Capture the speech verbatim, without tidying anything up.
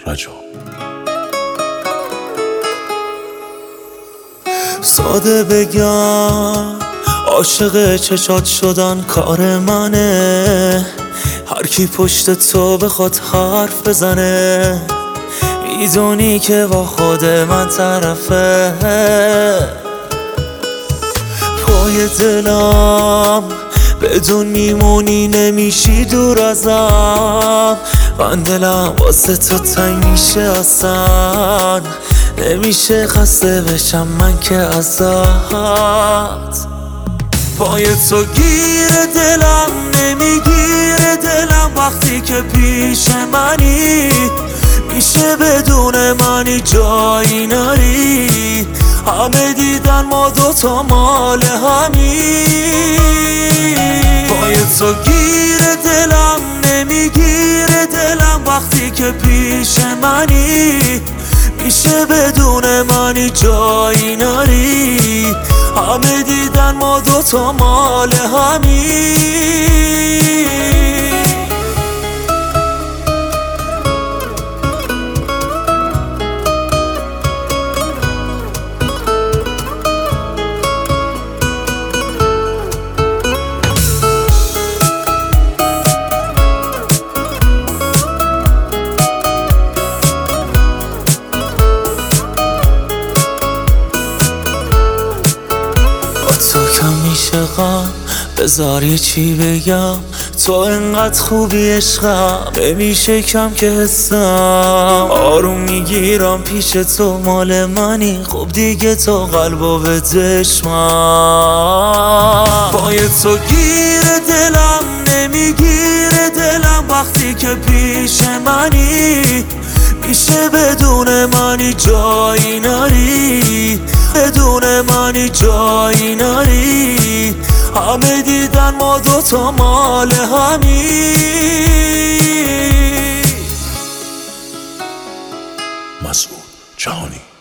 رجا. ساده بگم عاشق چشات شدن کار منه، هر کی پشت تو بخواد حرف بزنه میدونی که با خود من طرفه. پای دلم بدون میمونی نمیشی دور ازم، من دلم واسه تو تنگ میشه اصلا نمیشه خسته بشم من که ازت. پای تو گیر دلم نمیگیره دلم وقتی که پیش منی، میشه بدون منی جایی نری، همه دیدن ما دوتا مال همی. پای تو گیر دلم نمیگیره دلم وقتی که پیش منی، میشه بدون منی جایی نری، همه دیدن ما دوتا مال همی. تو کم میشه غم بذار یه چی بگم، تو انقدر خوبی عشقم نمیشه کم که حسم آروم میگیرم پیش تو مال منی، خب دیگه تو قلبو بدش من. پای تو گیر دلم نمیگیره دلم وقتی که پیش منی، میشه بدون منی جایی نری، بدون منی جایی نری، همه دیدن ما دوتا مال همی. مسعود جهانی.